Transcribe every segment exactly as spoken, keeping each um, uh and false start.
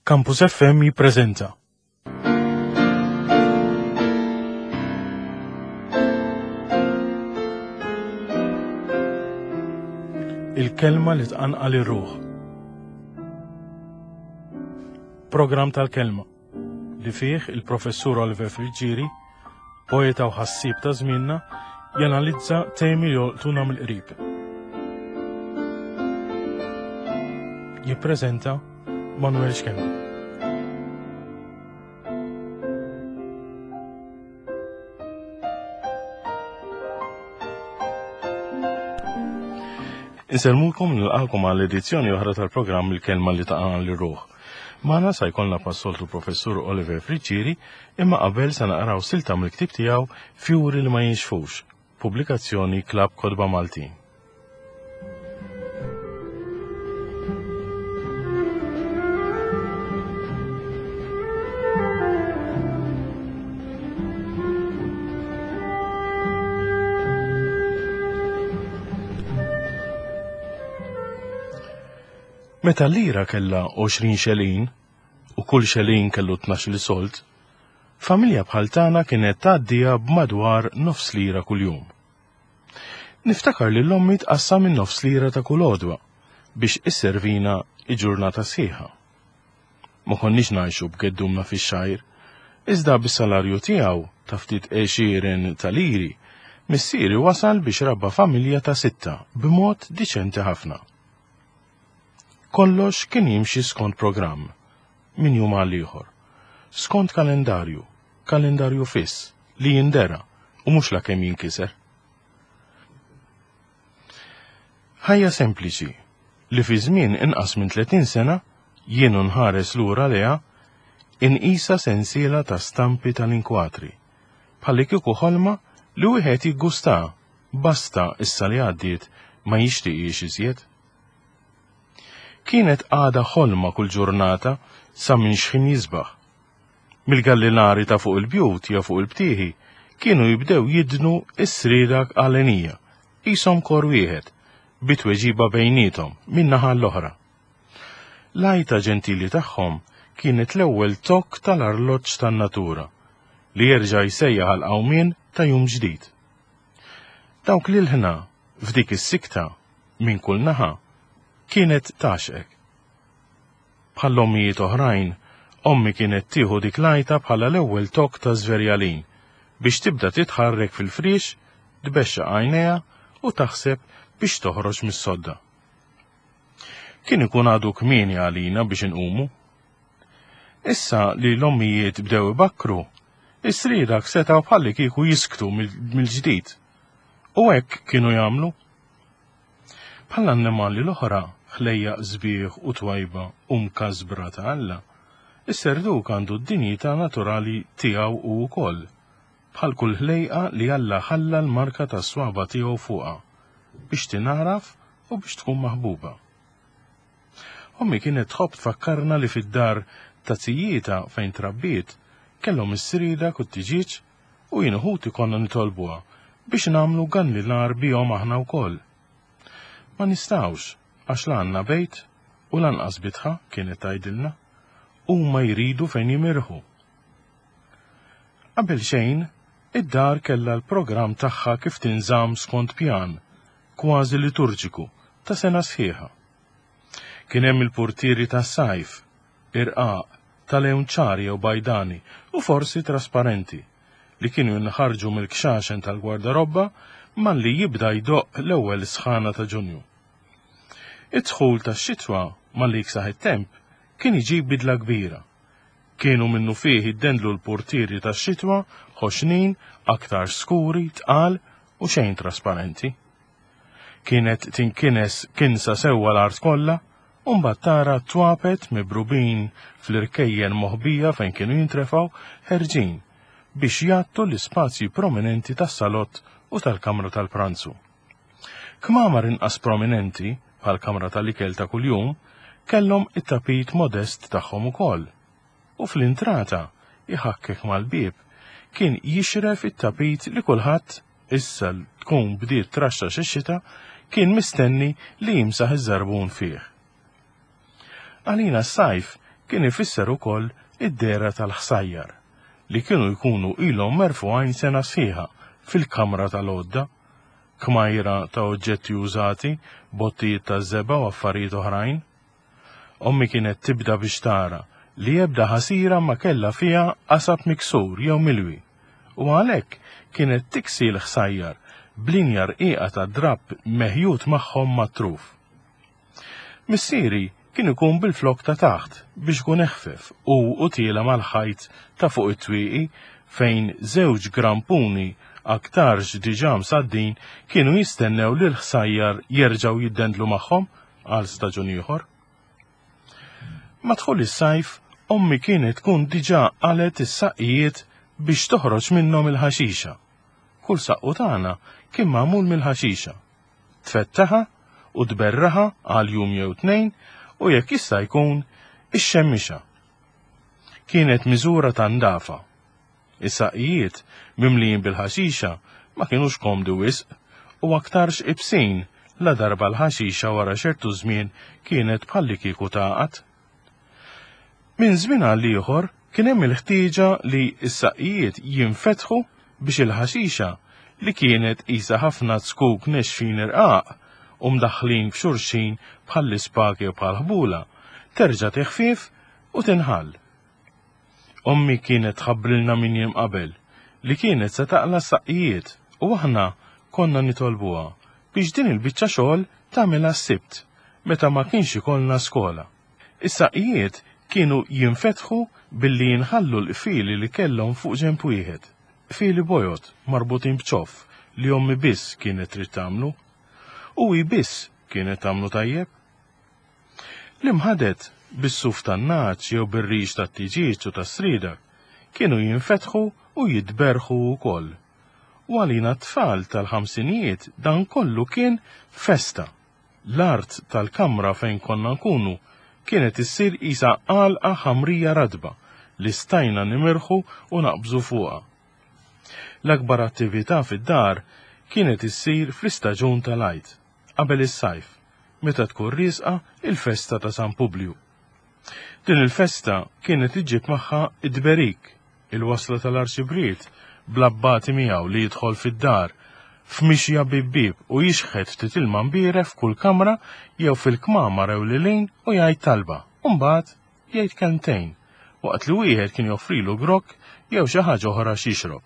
Campus F M jippreżenta. Il-kelma li tqanqal ir-ruħ. Programm tal-kelma li fih il-professur Oliver Friġġieri, poeta u ħassib ta' żmienna, janalizza temi li jolqtuna mill-qrib. Jippreżenta Manuel Xkenna. Inselmulkom nilqakom għall edizzjoni oħra tal-programm il-kelma li taqan li ruħ. Mana sa jkollna passoltu professur Oliver Friġġieri, imma qabel sa naqraw silta mill-ktib tiegħu Fjuri li ma jinxfux, pubblikazzjoni Klabb Kodba Maltin. Meta l-lira kella għoxrin xelin u kull xelin kellu tnax-il solt, familja bħal tagħna kienet tgħaddija b'madwar nofs lira kuljum. Niftakar li l-ommi tqassam minn nofs lira ta' kull għodwa biex isservina ġurnata sħiħa. Ma konniex ngħixu b'geddumna fix-xajr, iżda bis-salarju tiegħu ta' ftit għexieren ta' liri, missieri wasal biex rabba familja ta' sitta b'mod diċenti ħafna. Kollox kien jimxi skont programm, minn jum għal ieħor, skont kalendarju, kalendarju fiss, li jindera u mhux la kemm jinkiser. Ħajja sempliċi li fi żmien inqas minn tletin sena jien nħares lura leha inqisa sensiela ta' stampi tal-inkwatri, bħalli kieku ħolma li wieħed jiggusta basta issa li għaddiet ma jixtieqx iżjed. Kienet għada ħolma kull ġurnata sa minn xħin jisbaħ. Mil-gallinari ta' fuq il-bjut ja fuq il-btieħi kienu jibdew jidnu is-srirak għalenija, qishom kor wieħed, bitweġiba bejnietom min-naħa l-oħra. L-għajta ġentili tagħhom kienet l-ewwel tokk tal-arloġġ tan-natura li jerġa' jsejjaħ għal qawmien ta' jum ġdid. Dawk li l-ħna f'dik is-sikta minn kull naħa kienet taxqek. Bħal ommijiet oħrajn, ommi kienet tieħu dik lajta bħala l-ewwel tok ta' żverjalin biex tibda titħarrek fil-friex, tbexxa għajnejha u taħseb biex toħroġ mis-sodda. Kien ikun għadu kmieni għalina biex inqumu. Issa li l-ommijiet bdew ibakru, is-sriedak setgħu bħalli kieku jisktu mill-ġdid. U hekk kienu jagħmlu. Bħal annimali l-oħra, ħlejja sbieħ u twajba u mkasbra ta' Alla, is-serduk għandu d-dinjità naturali tiegħu u wkoll, bħal kull ħlejqa li Alla ħalla l-marka tas-swaba tiegħu fuqha biex tingħaraf u biex tkun maħbuba. Ommi kienet tħobb tfakkarna li fid-dar ta' tijjieta fejn trabbiet kellhom is-sridak u t-tiġiġ u jien ħut ikollna nitolbuha biex nagħmlu gannilar bihom aħna wkoll. Ma nistgħux għax l-għanna bejt u lanqas bitħa kienet tgħidilna huma jridu fejn jimirħu. Qabel xejn, id-dar kellha l-programm tagħha kif tinżamm skont pjan, kważi liturġiku, ta' sena sħiħa. Kien hemm il-purtieri tas-sajf, irqaq, tal-lewn ċari jew bajdani u forsi trasparenti li kienu jinħarġu mill-kxaxen tal-gwardarobba malli jibda jdoq l-ewwel sħana ta' Ġunju. Id-dħul tax-xitwa malli jiksaħ it-temp kien iġib bidla kbira. Kienu minnu fih iddendlu l-portieri tax-xitwa ħoxnin, aktar skuri, tqal u xejn trasparenti. Kienet tinkines kinsa sewwa l-art kollha u mbagħad tara twapet mibrubin fl-irkejjen moħbija fejn kienu jintrefgħu ħerġin biex jagħtu l-ispazji prominenti tas-salott u tal-kamra tal-pranzu. Kmamar inqas prominenti bħal-kamra tal-ikel ta' kuljum kellhom it-tapit modest tagħhom ukoll. U fl-intrata iħakkek mal-bieb kien jixref it-tapit li kulħadd issa tkun bdiet traxxax ix-xita kien mistenni li jimsaħ iż-żarbun fih. Għalina s-sajf kien ifisser ukoll id-dera tal-ħsajjar li kienu jkunu ilhom merfuqajn sena sħiħa fil-kamra tal-għodda, kmajra ta' oġġetti użati, bottijiet ta' żeba u affarijiet oħrajn. Ommi kienet tibda biex tara li ebda ħasira ma kellha fiha qasab miksur jew milwi, u għalhekk kienet tiksi l-ħsajjar b'linja rqieqa ta' drabb meħjud magħhom matruf. Missieri kien ikun bil-flok ta' taħt biex kun eħfef u utiela mal-ħajt ta' fuq it-twieqi fejn żewġ grampuni aktarx diġà msaddin kienu jistennew li l-ħsajjar jerġgħu jiddendlu magħhom għal staġun ieħor. Madħul is-sajf, ommi kienet tkun diġà qalet is-saqqijiet biex toħroġ minnhom il-ħaxixa. Kull saqqu tagħna kien magħmul mill-ħaxixa. Tfettaħa u tberraħa għal jum jew tnejn u jekk jista' jkun ix-xemmixa. Kienet miżura ta' ndafa. Is-saqqijiet mimlijin bil-ħaxixa ma kienux komdu wisq u aktarx ibsin la darba l-ħaxixa wara ċertu żmien kienet bħalli kieku taqat. Minn żmien għal ieħor kien hemm il-ħtieġa li s-saqqijiet jinfetħu biex il-ħaxixa li kienet qisha ħafna skuk nexfin irqaq u mdaħħlin f'xulxin bħall-ispaki u bħall-ħbula terġa' teħfief u tinħall. Ommi kienet tħabbrilna minn jiem qabel li kienet se taqla s-saqqijiet u aħna konna nitolbuha biex din il-biċċa xogħol tagħmilha s-sibt meta ma kienx ikollna skola. Is-saqqijiet kienu jinfetħu billi jinħallu l-qfili li kellhom fuq ġenb wieħed, qfili bojot marbutin b'ċoff li ommi biss kienet trid tagħmlu u hi biss kienet tagħmlu tajjeb. L-imħadet bis-suf tan-naċ jew bir-rix tat-tiġiġ u tas-srieda kienu jinfetħu u jitberħu wkoll. U għalina t-tfal tal-ħamsinijiet dan kollu kien festa. L-art tal-kamra fejn konna nkunu kienet issir qisha għalqa ħamrija radba li stajna nimirħu u naqbżu fuqha. L-akbar attività fid-dar kienet issir fl-istaġun tal-għid qabel is-sajf, meta tkun riesqa il-festa ta' San Publiu. Din il-festa kienet iġġib magħha id-berik, il-wasla tal-arċibriet, blabbati miegħu li jidħol fid-dar, f'mixja bib-bib u jixħed ftit ilma mbieref f'kull kamra jew fil-kmamar ew lilin u jgħid talba, u mbagħad jgħid kelmtejn, waqt li wieħed kien joffrilu grokk jew xi ħaġa oħra x'jixrob.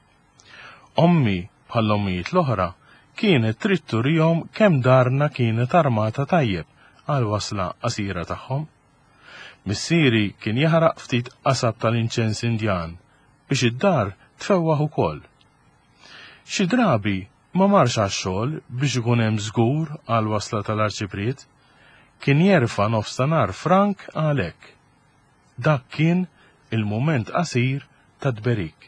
Ommi bħal ommijiet l-oħra kienet trid turihom kemm darna kienet armata tajjeb għal wasla qasira tagħhom. Missieri kien jaħraq ftit qasab tal-inċens Indjan biex id-dar tfewwaħ ukoll. Xi drabi ma marx għax-xogħol biex ikun hemm żgur għal wasla tal-arċipriet, kien jerfa' nofs ta' nar frank għalhekk. Dak kien il-mument qasir tad-berik.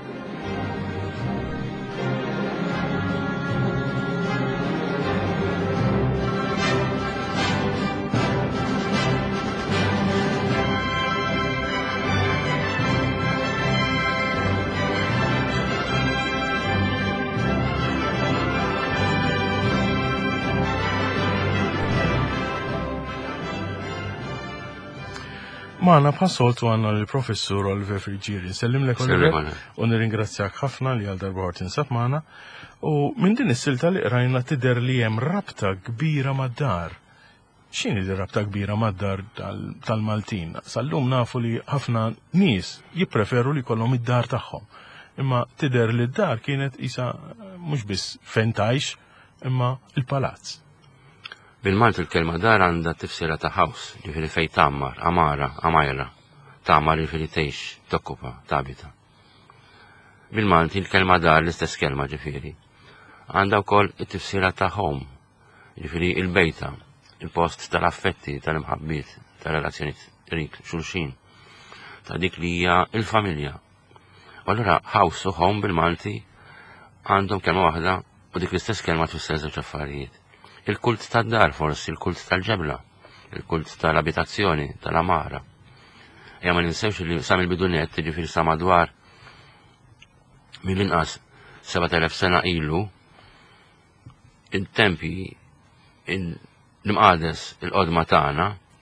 Maħna bħassoltu għanna l-professur Oliver Frigieri. Sellim lek Oliver, u nirringrazzjak ħafna li għal darba tinsab maħna. U minn din is-silta li rajna tidher li hemm rabta kbira mad-dar. X'inhi di rabta kbira mad-dar tal-Maltin? Sallum nafu li ħafna nies jippreferu li kollhom id-dar tagħhom. Imma tidher li d-dar kienet isa mhux biss fejn tgħix, imma il-palazz. Bil-Malti il-kelma dar għandha tifsira ta' house, ġifieri fejn tagħmar, amara, amajra, tagħmar ġifieri tgħix, tokkupa, tabita. Bil-Malti il-kelma dar l-istess kelma ġifieri. Għandha wkoll it-tifsira ta' home, ġifieri il-bejta, il-post tal-affetti, tal-imħabbiet, tal-relazzjonijiet rik xulxin, ta' dik li hija il-familja. U allura house u home bil-Malti għandhom kelma waħda u dik l-istess kelma tfisser żewġ affarijiet. Il-kult tad-dar forsi, il-kult tal-ġebla, il-kult tal-abitazzjoni, tal-amara. Ja ma ninsewx li sam il-bidunet ġifieri sa madwar mill-inqas seba' elef sena ilu il-tempi l-imqades il-qodma tagħna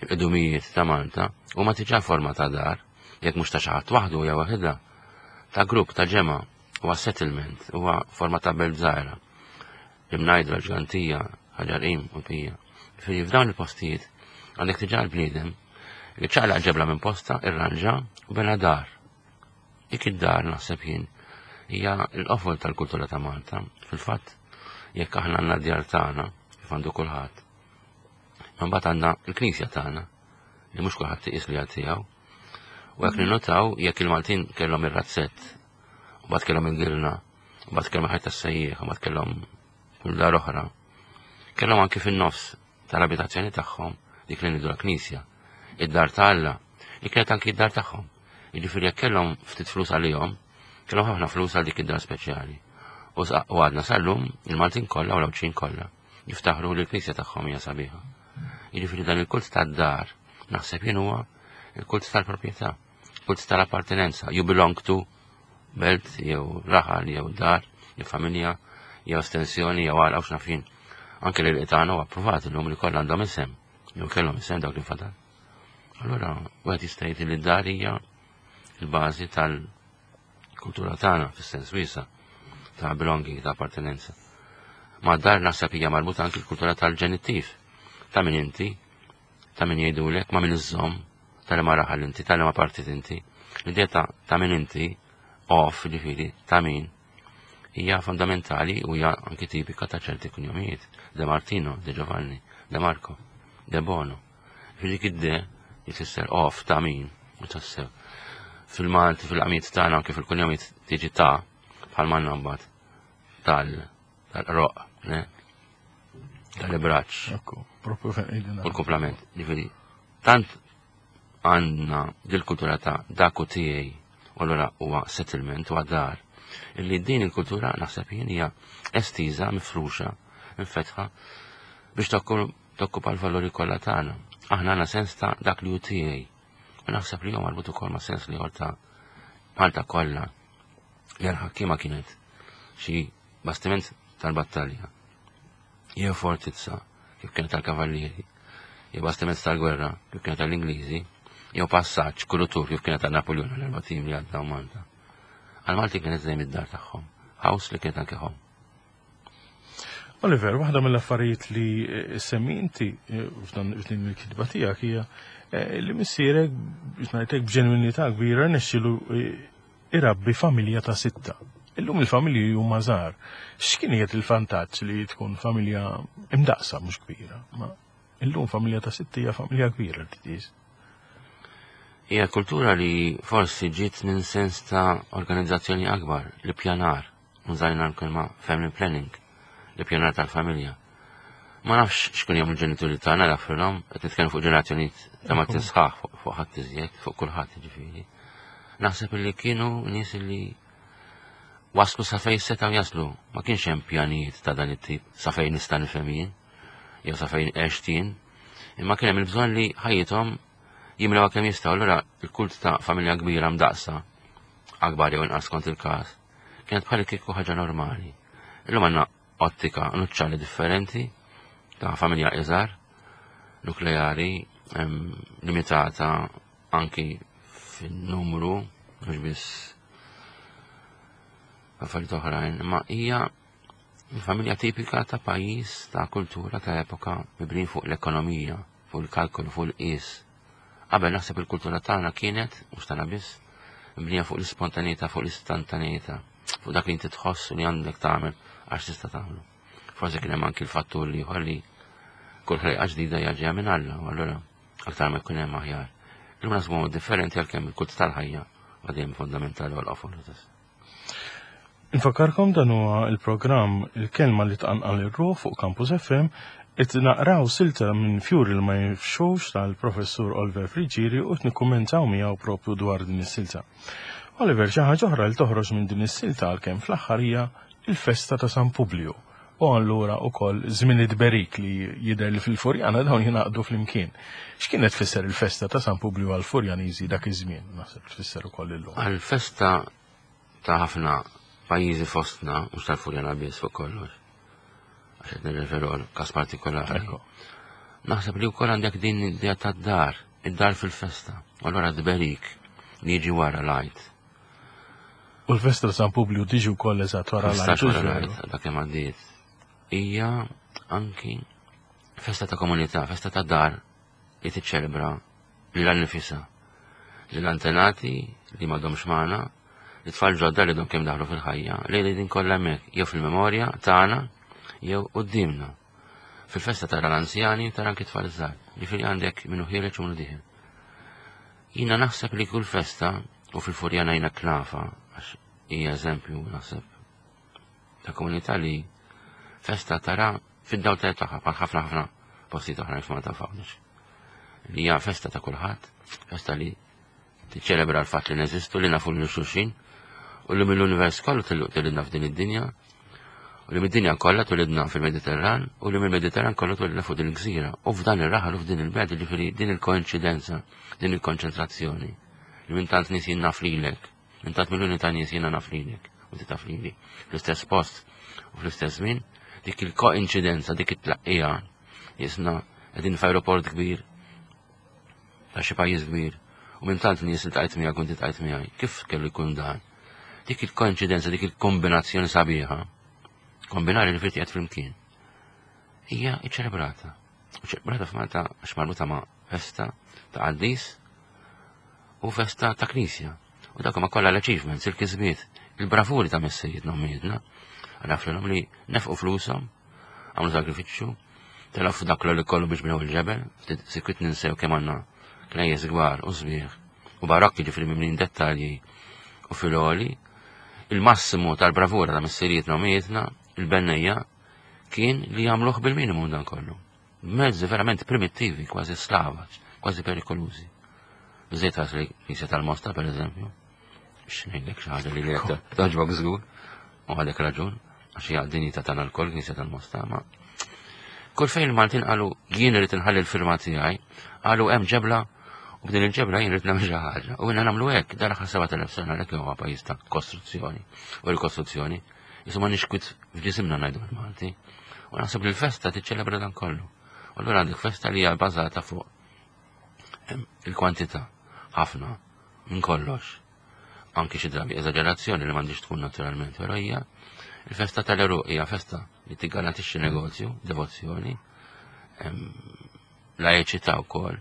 il-qdumijiet ta' Malta huma tiġà forma ta' dar, jekk mhux ta' xi ħadd waħdu jew waħedha, ta' grupp ta' ġema' huwa settlement, huwa forma ta' belt żgħira. L-Imnajdra, Ġgantija, Ħaġarqim u Pija. Firri f'dawn il-postijiet għandek tiġà l-bniedem li ċaqlaq ġebla minn posta, irranġa u bena dar. Dik id-dar naħseb jien hija l-qofol tal-kultura ta' Malta. Fil-fatt, jekk aħna għandna d-djar tagħna, kif għandu kulħadd. Mbagħad għandna l-Knisja tagħna li mhux kulħadd tiqis li tiegħu. U jekk ninnotaw jekk il-Maltin kellhom ir-razzett, u mbagħad kellhom il-gilna, u mbagħad kellhom ħajta s-sejjieħ, u mbagħad kellhom kull dar oħra. Kellhom anke fin-nofs tal-abitazzjoni tagħhom dik li nidu l-Knisja. Id-dar ta' Alla, li kienet anke id-dar tagħhom. Jiġifieri jekk kellhom ftit flus għalihom, kellhom ħafna flus għal dik id-dar speċjali. U għadna sal-lum il-Maltin kollha u l-Awċin kollha jiftaħru li l-Knisja tagħhom hija sabiħa. Jiġifieri dan il-kult tad-dar naħseb jien huwa il-kult tal-proprjetà, kult tal-appartenenza. You belong to belt jew raħal jew dar, jew familja, jew estensjoni jew għal għawx nafin. Anke li l-qitana u approvat l-lum li kollha għandhom isem, jew kellhom isem dawk li fadal. Allura, wieħed jista' jgħid li d-dar hija il-bażi tal-kultura tagħna fis-sens wiesa' ta' belonging, ta' appartenenza. Ma' dar naħseb hija marbuta anke l-kultura tal-ġenittiv. Ta' min inti, ta' min jgħidulek, ma' min iżżomm, ta' li ma raħal inti, ta' li ma partit inti. L-idea ta' min inti, off, ġifieri, ta' min, hija fondamentali u hija anke tipika ta' ċerti kunjomijiet. De Martino, De Giovanni, De Marco, De Bono. Ġifieri kidde jfisser off ta' min, u tassew. Fil-Malti, fil-qamiet tagħna anke fil-kunjomijiet tiġi ta' bħal manna mbagħad tal-roq, tal-ibraċċ. U l-kumplament. Ġifieri, tant għandna dil-kultura ta' daku tiegħi u allura huwa settlement huwa dar. Illi din il-kultura naħseb jien hija estiża, mifruxa, infetħa biex tokkupa l-valuri kollha tagħna. Aħna għandna sens ta' dak li hu tiegħi. U naħseb li huwa marbut ukoll ma' sens li ta' Malta kollha. Li għal-ħakkima kienet xi bastiment tal-battalja, jew fortizza kif kienet tal-kavallieri, jew bastiment tal-gwerra kif kienet tal-Ingliżi, jew passaġġ kulutur kif kienet tal-Napoleon l-erbatim li għadda Malta. Għal-Malti kienet dejjem id-dar tagħhom, house li kienet anke home. Oliver, waħda mill-affarijiet li semmi inti f'dan il-kitba tiegħek hija li missierek biex ngħidlek b'ġenwinità kbira nexxielu irabbi familja ta' sitta. Illum il-familji huma żgħar. X'kienet il-vantaġġ li tkun familja imdaqsa mhux kbira? Ma illum familja ta' sitta hija familja kbira li tqis. Hija kultura li forsi ġiet minn sens ta' organizzazzjoni akbar, li pjanar, użajna l-kelma family planning, li pjanar tal-familja. Ma nafx x'kun jagħmlu l-ġenituri tagħna l-affrilhom, qed nitkellmu fuq ġenerazzjonijiet ta' ma tisħaħ fuq ħadd iżjed, fuq kulħadd jiġifieri. Naħseb li kienu nies li waslu sa fejn setgħu jaslu, ma kienx hemm pjanijiet ta' dan it-tip sa fejn nista' nifhem jien, jew sa fejn għext jien, imma kien hemm il-bżonn li ħajjithom jimlew kemm jistgħu. Allura il-kult ta' familja kbira mdaqsa, akbar jew inqas kont il-każ, kienet bħal kieku ħaġa normali. Illum għandna ottika nuċċali differenti ta' familja iżgħar, nukleari, limitata anki fin-numru, mhux biss affarijiet oħrajn, ma hija familja tipika ta' pajjiż ta' kultura ta' epoka mibrin fuq l-ekonomija, fuq il-kalkolu, fuq il-qis. Qabel naħseb il-kultura tagħna kienet, mhux tagħna biss, mibnija fuq l-ispontaneità, fuq l-istantaneità, fuq dak li inti tħoss li għandek tagħmel għax tista' tagħmlu. Forsi kien hemm anki l-fattur li ieħor li kull ħlejqa ġdida jaġija minn Alla, u allura aktar ma jkun hemm aħjar. Illum nasbu differenti għalkemm il-kult tal-ħajja għadhem fondamentali għal qafol. Infakkarkom dan huwa il-programm il-kelma li tqanqal ir-ruħ fuq Campus F M qed naqraw silta minn Fjur il ma jifxux tal-Professur Oliver Friġieri u qed nikkummentaw miegħu proprju dwar din is-silta. Oliver, xi ħaġa oħra li toħroġ minn din is-silta għalkemm fl-aħħar hija il-festa ta' San Publiu. U allura wkoll żmien id-berik li jidher li fil-Furjana dawn jingħaqdu flimkien. X'kienet tfisser il-festa ta' San Publiu għal Furjaniżi dak iż-żmien? Naħseb tfisser ukoll illum. Għall-festa ta' ħafna pajjiżi fostna mhux tal-Furjana biss fuq kollox. Għax qed nirreferu għal każ partikolari. naħseb li wkoll għandek din id-dija tad-dar, id-dar fil-festa, u allura d-berik li jiġi wara l-għajt. U l-festa San Publiu tiġi wkoll eżatt wara l-għajt. Wara l-għajt, dak kemm għaddiet. Hija anki festa ta' komunità, festa ta' dar li tiċċelebra lil nifisha, lil antenati li m'għadhomx magħna, li tfal ġodda li dom kemm daħlu fil-ħajja, li din kollha hemmhekk jew fil-memorja tagħna jew qudiemna. Fil-festa tara l-anzjani tara anke tfal żgħar, jiġifieri għandek minnu ħieleġ u minnu dieħel. Jiena naħseb li kull festa u fil-Furjana jiena knafa, għax hija eżempju naħseb ta' komunità li festa tara fid-dawl tagħha bħal ħafna ħafna postijiet oħra ma tafawniex. Li hija festa ta' kulħadd, festa li tiċċelebra l-fatt li neżistu li nafu lil xulxin u li mill-univers kollu tilidna f'din id-dinja u li mid-dinja kollha tulidna fil-Mediterran u li mill-Mediterran kollu tulidna fuq din il-gżira u f'dan ir-raħal u f'din il-bed ġifieri din il-koinċidenza, din il-konċentrazzjoni li minn tant nies jien naf lilek, minn tant miljuni ta' nies jiena naf lilek u ti taf lili fl-istess post u fl-istess żmien, dik il-koinċidenza, dik it-tlaqqija jisna qegħdin f'ajruport kbir ta' xi pajjiż kbir u minn tant nies li tqajt miegħek u inti tqajt miegħi, kif kellu jkun dan? Dik il-koinċidenza, dik il-kombinazzjoni sabiħa, kombinari li firti għed fl-imkien, hija iċċelebrata. Iċċelebrata f'Malta għax marbuta ma' festa ta' Qaddis u festa ta' Knisja. U dak ma' kollha l-achievements, il-kisbiet, il-bravuri ta' messejjiet nomidna, għaraflilhom li nefqu flushom, għamlu sagrifiċċju, telaf dak li kollu biex bnew il-ġebel, sikwit ninsew kemm għandna knejjes kbar u sbieħ u barokki ġifri mimlin dettalji u filoli. Il-massimu tal-bravura ta' messerijiet nomietna, il-bennejja, kien li jagħmluh bil-minimum dan kollu. Mezzi verament primittivi, kważi slavaġ, kważi perikolużi. Biżejt għas li kisja tal-Mosta, per eżempju, x'ngħidlek xi ħaġa li li qed toġbok żgur, u għadek raġun, għax hija d-dinjità tagħna l-koll kisja tal-Mosta, ma kull fejn il-Maltin qalu jien irid inħalli l-firma tiegħi, qalu hemm ġebla u b'din il-ġebla jien irid nagħmel xi ħaġa. U jiena nagħmlu hekk dar aħħar seba' telef sena għalhekk huwa pajjiż ta' kostruzzjoni u l-kostruzzjoni. Isu ma nixkwit f'ġisimna ngħidu bil-Malti. U naħseb li l-festa tiċċelebra dan kollu. U allura għandek festa li hija bbażata fuq il-kwantità ħafna minn kollox. Anki xi drabi eżagerazzjoni li m'għandix tkun naturalment, però hija il-festa tal-Eruq hija festa li tiggarantixxi negozju, devozzjoni, laiċità wkoll,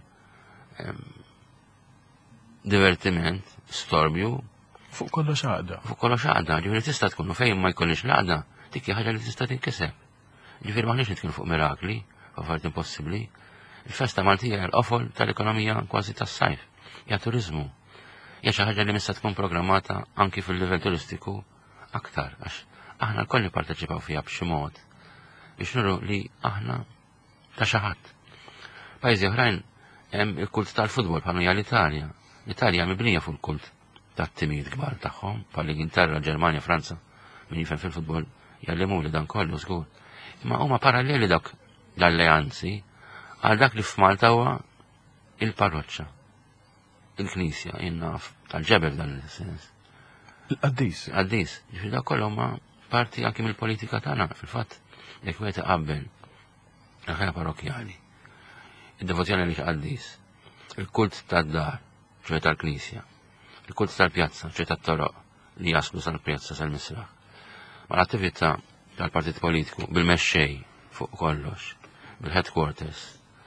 divertiment, storbju. Fuq kollox għaqda. Fuq kollox għaqda, ġifieri tista' tkun u fejn ma jkollix l-għaqda, dik hija ħaġa li tista' tinkiseb. Ġifieri maħniex nitkellmu fuq mirakli, affarijiet impossibbli. Il-festa Maltija hija l-qofol tal-ekonomija kważi tas-sajf, hija turiżmu. Hija xi ħaġa li mista tkun programmata anki fil-livell turistiku aktar, għax aħna l-koll nipparteċipaw fiha b'xi mod biex nuru li aħna ta' xi ħadd. Pajjiżi oħrajn hemm il-kult tal-futbol bħal hija l-Italja. L-Italja mibnija fuq il-kult tat-timijiet kbar tagħhom bħal Ingilterra, Ġermanja, Franza, min jifhem fil-futbol jallimu li dan kollu żgur. Imma huma paralleli dak l-alleanzi għal dak li f'Malta huwa il-parroċċa, il-Knisja, jinnaf tal-ġebel dan il-sens. L-Qaddis. Qaddis, ġifieri dak kollu huma parti anke mill-politika tagħna fil-fatt jekk wieħed iqabbel il-ħajja parrokjali, id-devozzjoni li Qaddis, il-kult tad-dar, ċoj tal-Knisja, il-kult tal-pjazza, ċoj tat-toroq li jaslu sal-pjazza sal-Misraħ, ma l-attività tal-partit politiku bil-mexxej fuq kollox, bil-headquarters.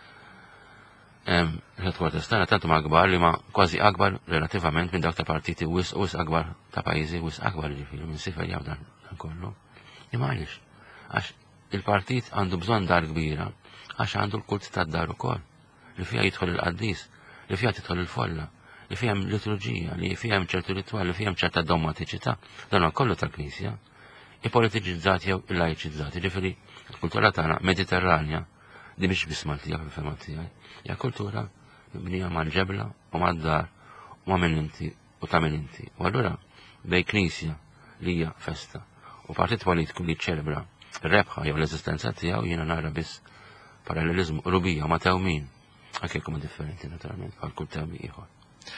Il-headquarters tagħna tantu ma' akbar li ma' kważi akbar relativament minn dawk ta' partiti wis wis akbar ta' pajjiżi wis akbar ġifieri minn sifel jaf dan kollu. Imma għaliex, għax il-partit għandu bżonn dar kbira, għax għandu l-kult tad-dar ukoll, li fiha jidħol il-qaddis, li fiha tidħol il-folla, li fiha liturġija, li fiha ċertu ritwal, li fiha ċerta dommatiċità, dan kollu tal-Knisja, i-politiċizzati jew il-laiċizzati, ġifieri il-kultura tagħna mediterranja, di biex biss Maltija fil-fema tiegħi, hija kultura mibnija mal-ġebla u mad-dar u ma' minninti u ta' minninti. U allura bej Knisja li hija festa u partit politiku li ċelebra r-rebħa jew l-eżistenza tiegħu jiena nara biss parallelizmu rubija ma' tewmin, anke jkunu differenti naturalment bħal kull tewmi ieħor.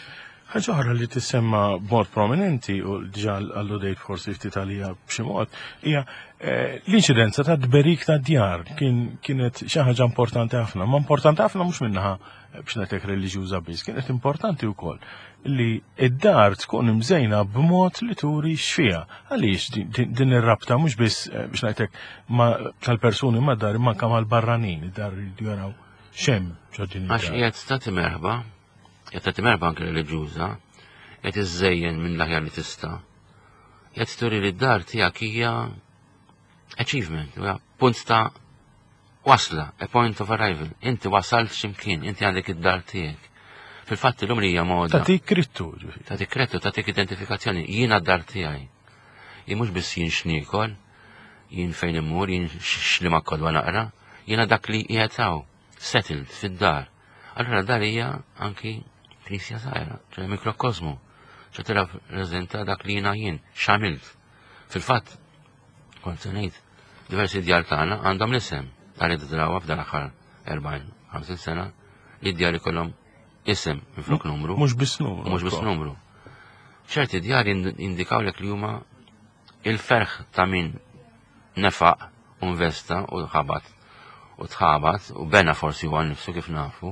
Ħaġa oħra li tissemma b'mod prominenti u diġà alludejt forsi ftit għalija b'xi mod hija l-inċidenza ta' dberik ta' djar kienet xi ħaġa importanti ħafna, ma importanti ħafna mhux minnaħa biex ngħidlek reliġjuża biss, kienet importanti wkoll li id-dar tkun imżejna b'mod li turi x'fiha. Għaliex din ir-rabta mhux biss biex ngħidlek tal-persuni mad-dar imma anke mal-barranin, id-dar jridu jaraw xemm ġodin. Għax qiegħed tagħti merħba, qed tagħti merħba anke reliġjuża, qed iżejjen minn l-aħjar li tista'. Qed turi li d-dar tiegħek hija achievement, punt ta' wasla, a point of arrival. Inti wasalt x'imkien, inti għandek id-dar tiegħek. Fil-fatt illum li hija moda. Tatik krittu. Tatik krittu, tatik identifikazzjoni. Jien d-dar tiegħi. Jien mhux biss jien x'niekol, jien fejn immur, jien x'li ma kodwa naqra, jiena dak li qiegħed hawn, settled fid-dar. Allura dar hija anki knisja żgħira, ġej mikrokosmu, ċe tirrappreżenta dak li jiena jien, x'għamilt. Fil-fatt, kont se ngħid, diversi djar tagħna għandhom l-isem, dar id-drawa f'dan aħħar erbgħin ħamsin sena, li d-djar ikollhom isem minflok numru. Mhux biss numru. Mhux biss numru. ċerti djar indikawlek li huma il-ferħ ta' min nefaq u investa u ħabat u tħabat u bena forsi huwa nnifsu kif nafu.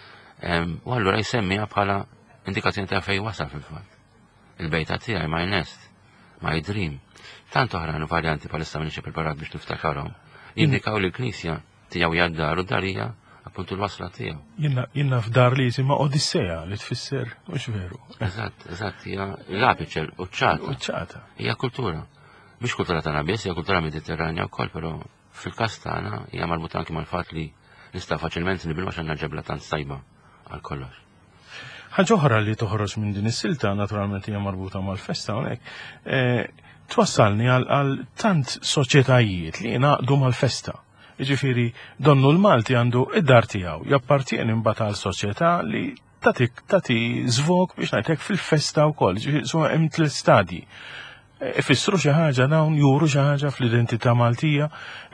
U allura jsemmiha bħala indikazzjoni ta' fejn wasal fil-fatt. Il-bejta tiegħi my nest, my dream. Tant oħrajn varjanti bħalissa minix il-parat biex niftakarhom. Jindikaw li l-knisja tiegħu jgħaddar u darija appuntu l-wasla tiegħu. Jiena f'dar li jisimha Odissea li tfisser mhux veru. Eżatt, eżatt, hija l-apiċel u ċata. U ċata. Hija kultura. Mhix kultura tagħna biss, hija kultura mediterranja wkoll, però fil-każ tagħna hija marbuta anke mal-fatt li nista' faċilment nibilma x'għandna ġebla tant sajba għal kollox. Ħaġa oħra li toħroġ minn din is-silta naturalment hija marbuta mal-festa hawnhekk. Twassalni għal tant soċjetajiet li jingħaqdu mal-festa. Jiġifieri donnu l-Malti għandu id-dar tiegħu, jappartjeni imbagħad għal soċjetà li tagħti żvok biex ngħidlek fil-festa wkoll, ġifieri hemm tliet stadji. Ifissru xi ħaġa dawn, juru xi ħaġa fl-identità Maltija,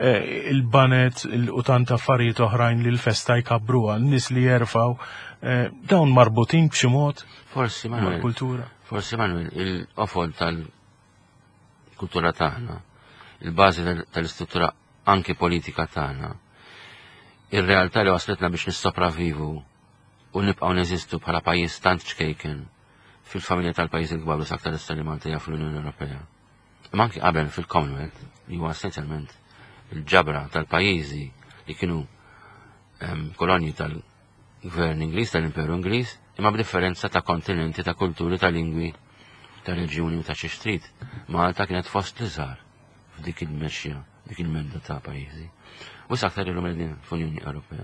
il-banet u tant affarijiet oħrajn li l-festa jkabbruha, n-nies li jerfgħu, dawn marbutin b'xi mod. Forsi Manuel, kultura. Forsi Manuel, il-qofol tal-kultura tagħna, il-bażi tal-istruttura anke politika tagħna, ir-realtà li waslitna biex nissopravivu u nibqgħu neżistu bħala pajjiż tant ċkejken fil-familja tal-pajjiż il-kbar u saktar li Malta fl-Unjoni Ewropea. Imma anke qabel fil-Commonwealth li huwa essenzjalment il-ġabra tal-pajjiżi li kienu kolonji tal-Gvern Ingliż tal-Imperu Ingliż, imma b'differenza ta' kontinenti, ta' kulturi, ta' lingwi, ta' reġjuni u ta' xi xtrit. Malta kienet fost li żgħar f'dik il-mexja, dik il-medda ta' pajjiżi. U saktar illum qegħdin fl-Unjoni Ewropea.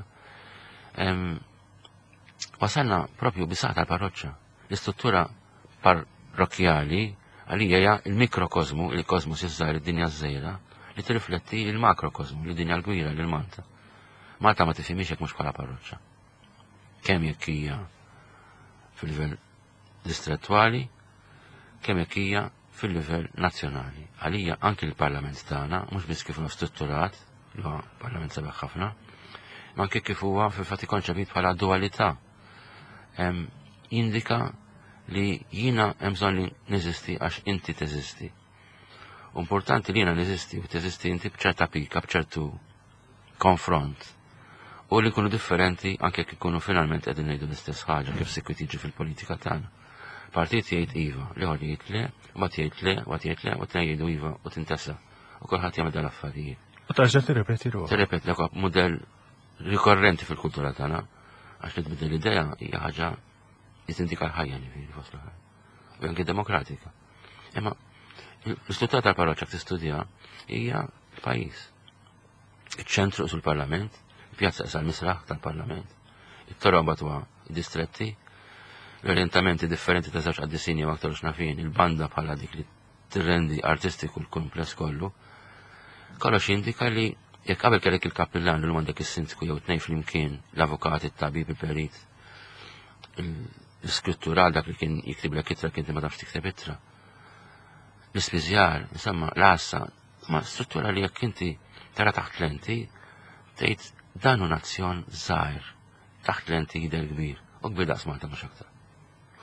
Wasalna propju bisaq tal-parroċċa. L-istruttura parrokjali għalija hija il-mikrokosmu, il-kosmos iż-żgħar id-dinja żgħira li tirrifletti il-makrokosmu, l-dinja l-gwira lil Malta. Malta ma tifhimix hekk mhux bħala parroċċa. Kemm jekk hija fil-livell distrettwali, kemm jekk hija fil-livell nazzjonali. Għalija anke l-Parlament tagħna mhux biss kif huwa strutturat, li huwa Parlament sabiħ ħafna, ma anke kif huwa fil-fatt ikkonċepit bħala dualità. Indika li jiena hemm bżonn li neżisti għax inti teżisti. Importanti li jiena neżisti u teżisti inti b'ċerta pika, b'ċertu konfront. U li jkunu differenti anke jekk ikunu finalment qegħdin ngħidu l-istess ħaġa kif sikwit jiġi fil-politika tagħna. Partit jgħid iva, liħor jgħid le, u bat jgħid le, u bat jgħid le, u tnejn jgħidu iva u tintesa. U kulħadd jagħmel dal-affarijiet. U tarġa' tirrepeti ruħ. Tirrepeti l mudell rikorrenti fil-kultura tagħna għax li tbidel l-idea hija ħaġa li tindika l-ħajja ġifieri fost l-ħajja. U anke demokratika. Imma l-istruttura tal-parroċċa tistudja hija l-pajjiż. Iċ-ċentru sul-Parlament, il-pjazza sal-misraħ tal-Parlament, it-toroba huwa id-distretti, l-orientamenti differenti ta' żewġ qaddisini u aktar xnafin, il-banda bħala dik li tirrendi artistiku l-kumpless kollu, kollox jindika li jekk qabel kellek il-kappillan l għandek is-sindku jew tnejn flimkien, l-avukat, it-tabib, il-perit, l-iskrittural dak li kien jiktiblek itra kien ma tafx tikteb itra. L-ispiżjar, insomma, l-assa, ma struttura li jekk inti tara taħt lenti, tgħid dan hu nazzjon żgħir, taħt lenti jidher kbir, u kbir daqs Malta mhux aktar.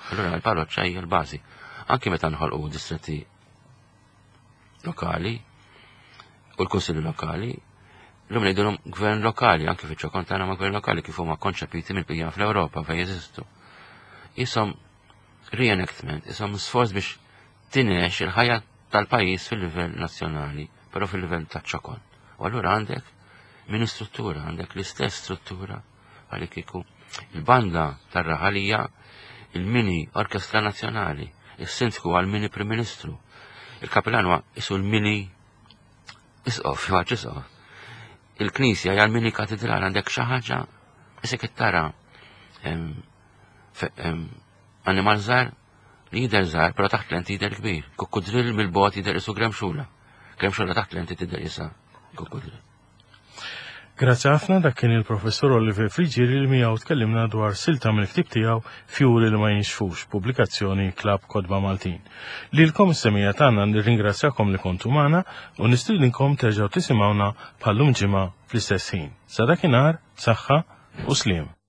Allura l-parroċċa hija l-bażi. Anke meta nħolqu distretti lokali u l-kunsilli lokali, l-lum ngħidulhom gvern lokali, anke fiċ-ċokon tagħna ma' gvern lokali kif huma konċepiti mill-bija fl-Ewropa fejn jeżistu. Isom reenactment, isom sforz biex tinex il-ħajja tal-pajjiż fil-livell nazzjonali, però fil-livell taċ-ċokon. U allura għandek min struttura, għandek l-istess struttura għalli kiku il-banda tar-raħalija, il-mini orkestra nazzjonali, il-sindku għal-mini prim ministru, il-kapellan huwa isu l-mini isqof, jgħax isqof. Il-knisja hija l-mini katedral għandek xi ħaġa isek ittara animal żgħar li jidher żgħar, però taħt lenti jidher kbir. Kukkudrill mill-bogħod jidher isu gremxula. Gremxula taħt lenti tidher isa kukkudrill. Grazzi ħafna dak kien il-professor Oliver Frigieri li miegħu tkellimna dwar silta mill-ktieb tiegħu Fjuri li ma jinxfux, pubblikazzjoni Klab Kodba Maltin. Lilkom is-semija tagħna nirringrazzjakom li kontu magħna u nistidinkom terġgħu tisimgħuna bħallum ġimgħa fl-istess ħin. Sa dakinhar, saħħa u sliem.